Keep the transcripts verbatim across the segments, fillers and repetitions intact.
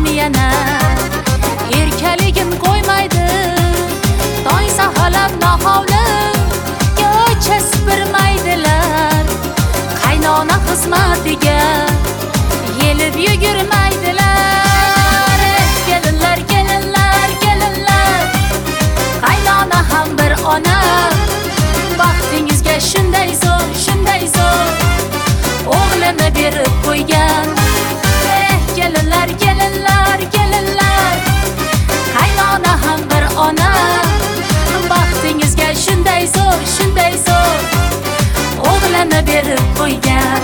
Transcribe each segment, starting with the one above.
yana erkaligim qo'ymaydi tong saharlab nohovli ko'cha supurmaydilar qaynona xizmatiga yelib yugurmaydilar kelinlar kelinlar kelinlar qaynona ham bir ona baxtingizga shunday zo'r shunday zo'r o'g'lini berib qo'ygan kelinlar kelinlar kelinlar qaynona ham bir ona baxtingizga shunday zo'r shunday zo'r o'g'lini berib qo'ygan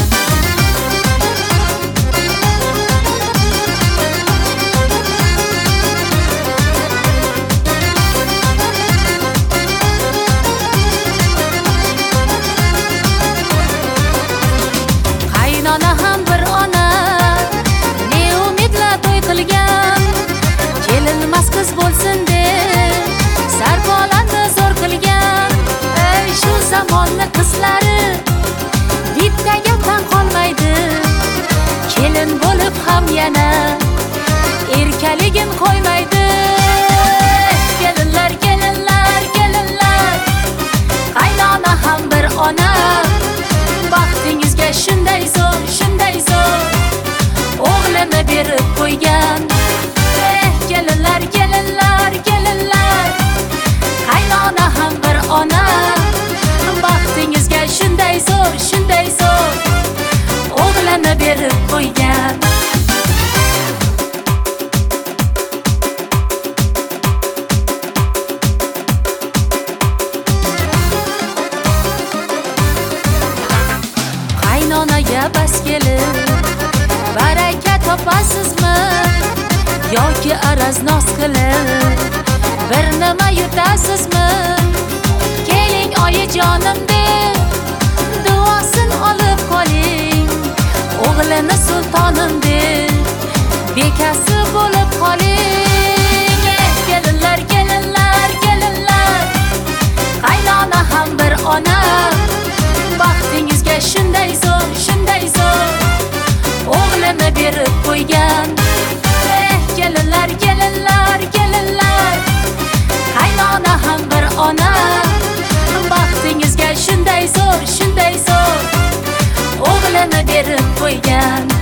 qaynona ham bir ona ne umidlar to'y qilgan kelinmas qiz bo'lsin deb sarpolarni zo'r qilgan ey shu zamonni qizlari bitta gapdan qolmaydi kelin bo'lib ham yana erkaligin qo'ymaydi kelinlar kelinlar kelinlar qaynona ham bir ona baxtingizga shunday zo'r shunday zo'r o'g'lini berib qo'ygan kelinlar kelinlar kelinlar qaynona ham bir ona baxtingizga shunday zo'r shunday zo'r o'g'lini berib qo'ygan qaynonaga bas kelib baraka topasizmi yoki araz noz qilib bir nima yutasizmi keling oyijonim deb duosin olib qoling o'g'lini sultonim deb bekasi bo'lib qoling kelinlar kelinlar kelinlar qaynona ham bir ona baxtingizga shunday zo'r shunday zo'r o'g'lini berib qo'ygan kelinlar kelinlar kelinlar qaynona ham bir ona baxtingizga shunday zo'r shunday zo'r o'g'lini berib qo'ygan